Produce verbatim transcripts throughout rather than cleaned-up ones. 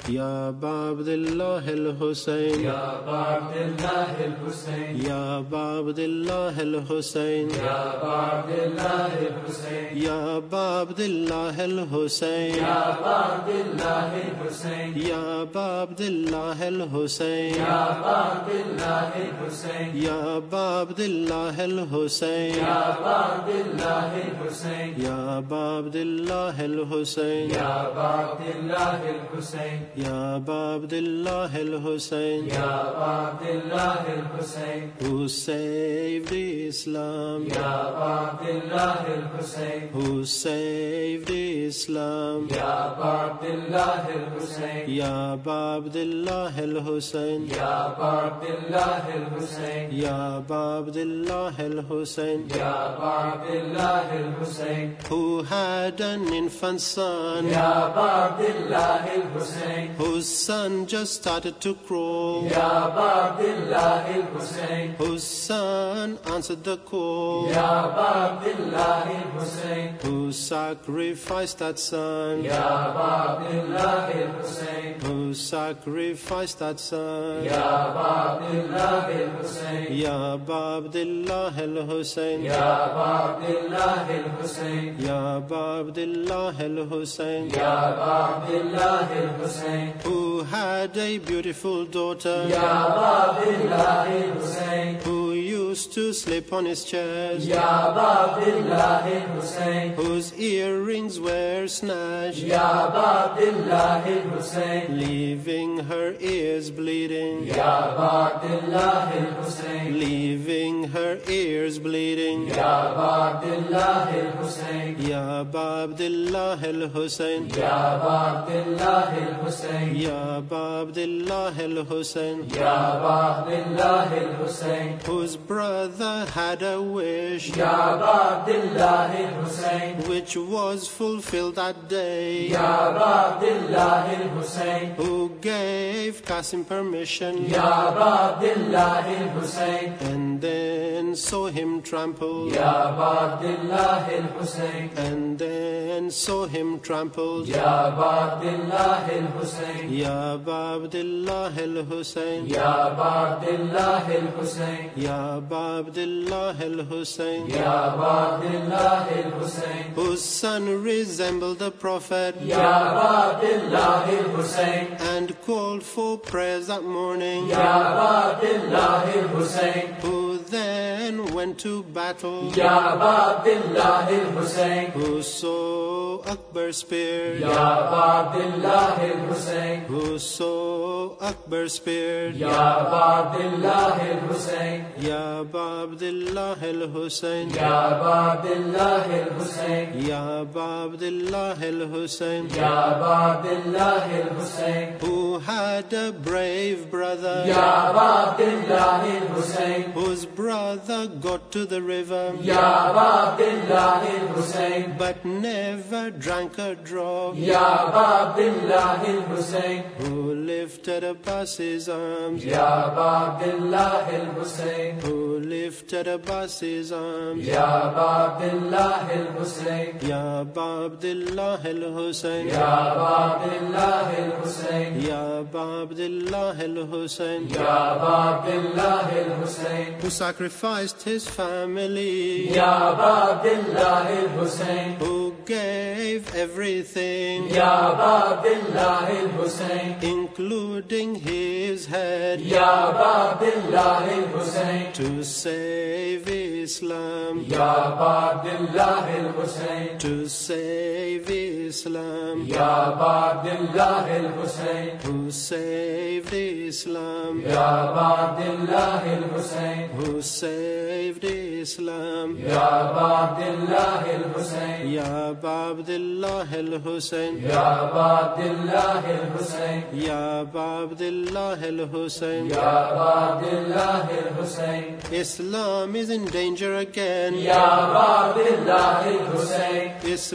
يا أبا عبد الله الحسين يا أبا عبد الله الحسين يا أبا عبد الله الحسين يا أبا عبد الله الحسين يا أبا عبد الله الحسين يا أبا عبد الله الحسين يا أبا عبد الله الحسين يا أبا عبد الله الحسين يا أبا عبد الله الحسين يا أبا عبد الله الحسين يا أبا عبد الله الحسين يا أبا عبد الله الحسين يا أبا عبد الله الحسين يا أبا عبد الله الحسين who saved Islam, يا أبا عبد الله الحسين who saved Islam, يا أبا عبد الله الحسين يا أبا عبد الله الحسين يا أبا عبد الله الحسين يا أبا عبد الله الحسين يا أبا عبد الله الحسين who had an infant son, يا أبا عبد الله الحسين whose son just started to crawl, يا أبا عبد الله الحسين whose son answered the call, يا أبا عبد الله الحسين who sacrificed that son, يا أبا عبد الله الحسين who sacrificed that son, يا أبا عبد الله الحسين يا أبا عبد الله الحسين يا أبا عبد الله الحسين يا أبا عبد الله الحسين يا أبا عبد الله الحسين who had a beautiful daughter, يا أبا عبد الله الحسين who used to sleep on his chest, يا أبا عبد الله الحسين whose earrings were snatched, يا أبا عبد الله الحسين leaving her ears bleeding, يا أبا عبد الله الحسين leaving her ears bleeding. يا أبا عبد الله الحسين يا أبا عبد الله الحسين يا أبا عبد الله الحسين يا أبا عبد الله الحسين يا أبا عبد الله الحسين whose brother had a wish يا أبا عبد الله الحسين which was fulfilled that day, يا أبا عبد الله الحسين who gave Qasim permission يا أبا عبد الله الحسين and then saw him trampled, يا أبا عبد الله الحسين and then saw him trampled. يا أبا عبد الله الحسين يا أبا عبد الله الحسين يا أبا عبد الله الحسين يا أبا عبد الله الحسين يا أبا عبد الله الحسين whose son resembled the Prophet يا أبا عبد الله الحسين and called for prayers that morning, يا أبا عبد الله الحسين who then went to battle, يا أبا عبد الله الحسين who saw Akbar speared, يا أبا عبد الله الحسين who saw Akbar speared. يا أبا عبد الله الحسين يا أبا عبد الله الحسين يا أبا عبد الله الحسين يا أبا عبد الله الحسين يا أبا عبد الله الحسين who had a brave brother, يا أبا عبد الله الحسين whose brother got to the river يا أبا عبد الله الحسين but never drank a drop, يا أبا عبد الله الحسين who lifted Abbas's arms, يا أبا عبد الله الحسين who lifted Abbas's arms. يا أبا عبد الله الحسين يا أبا عبد الله الحسين يا أبا عبد الله الحسين يا أبا عبد الله الحسين يا أبا عبد الله الحسين who sacrificed his family, يا أبا عبد الله الحسين who gave everything, يا أبا عبد الله الحسين including his head, يا أبا عبد الله الحسين to save Islam, يا أبا عبد الله الحسين to save Islam, يا أبا عبد الله الحسين who saved Islam, يا أبا عبد الله الحسين who saved Islam. يا أبا عبد الله الحسين يا أبا عبد الله الحسين يا أبا عبد الله الحسين يا أبا عبد الله الحسين يا أبا عبد الله الحسين Islam is in danger again. يا أبا عبد الله الحسين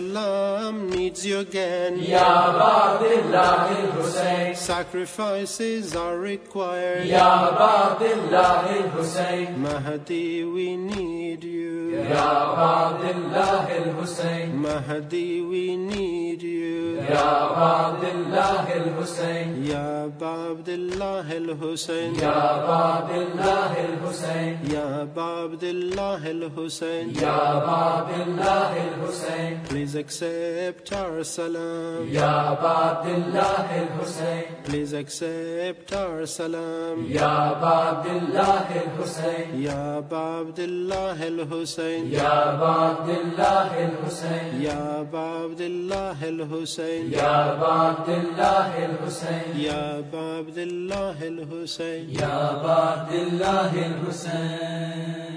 Islam needs you again. يا أبا عبد الله الحسين Sacrifices are required. يا أبا عبد الله الحسين Mahdi, we need you. يا أبا عبد الله الحسين Mahdi, we need need you. Ya Aba Abdullah al-Hussein. Ya Aba Abdullah al-Hussein. Ya Aba Abdullah al-Hussein. Ya Aba Abdullah al-Hussein. Ya Aba Abdullah al-Hussein. Please accept our salam. Ya Aba Abdullah al-Hussein. Please accept our salam. Ya Aba Abdullah al-Hussein. Ya Aba Abdullah al-Hussein. Ya Aba Abdullah al-Hussein. Ya Aba Abdullah al-Hussein. Ya Aba Abdullah al-Hussein. Ya Aba Abdullah al-Hussein. Ya Aba Abdullah al-Hussein.